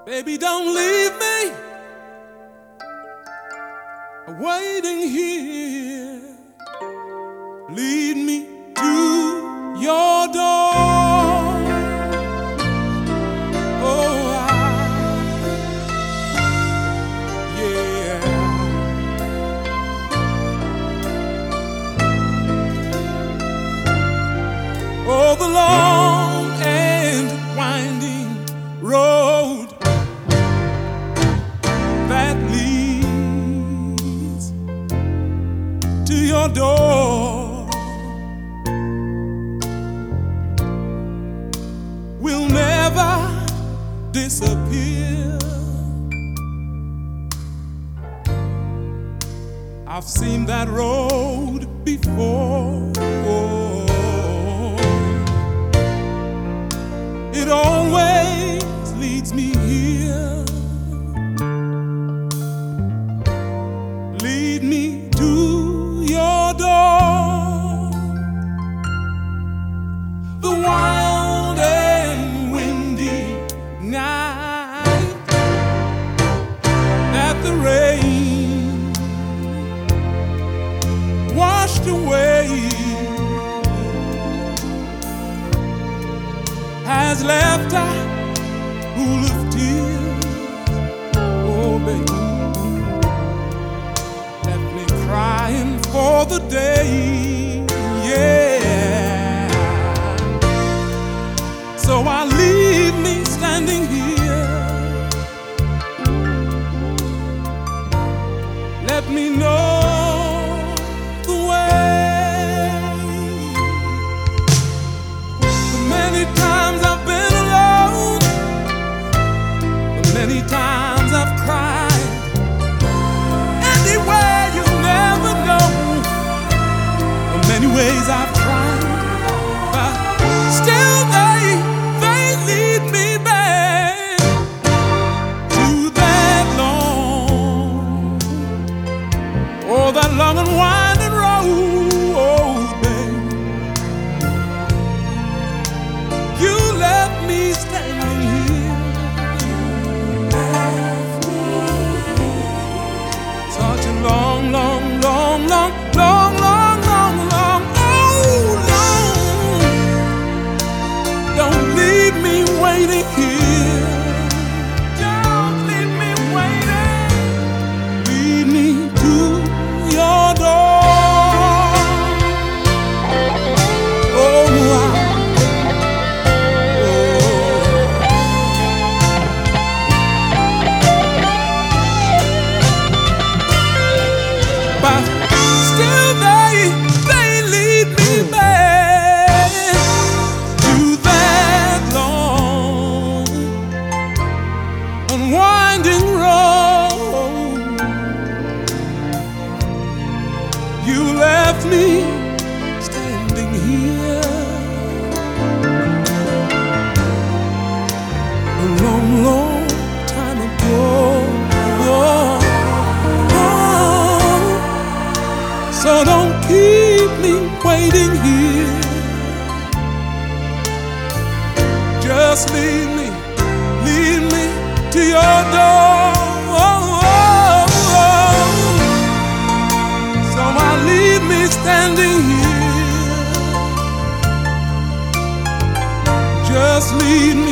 Baby, don't leave me waiting here. Lead me to your door. Oh, yeah. Oh, the long and winding road that leads to your door will never disappear. I've seen that road before. It always leads me here. Lead me to your door. The wild and windy night that the rain washed away has left a pool of tears. Oh, baby, left me crying for the day. Yeah. So I leave me standing here. Let me know the way. The many times I've been alone, the many times I've cried. Anywhere you never know, the many ways I've tried, but still they lead me back to that long, oh, that long and winding road, babe. You left me standing here. Such a long, long, long, long, long, long, long, long, oh, long. Don't leave me waiting here. Don't leave me waiting. Lead me to your door. Oh, but still they lead me back to that long and winding road. You left me standing here a long, long time ago. So don't keep me waiting here. Just lead me to your door. So I leave me standing here. Just lead me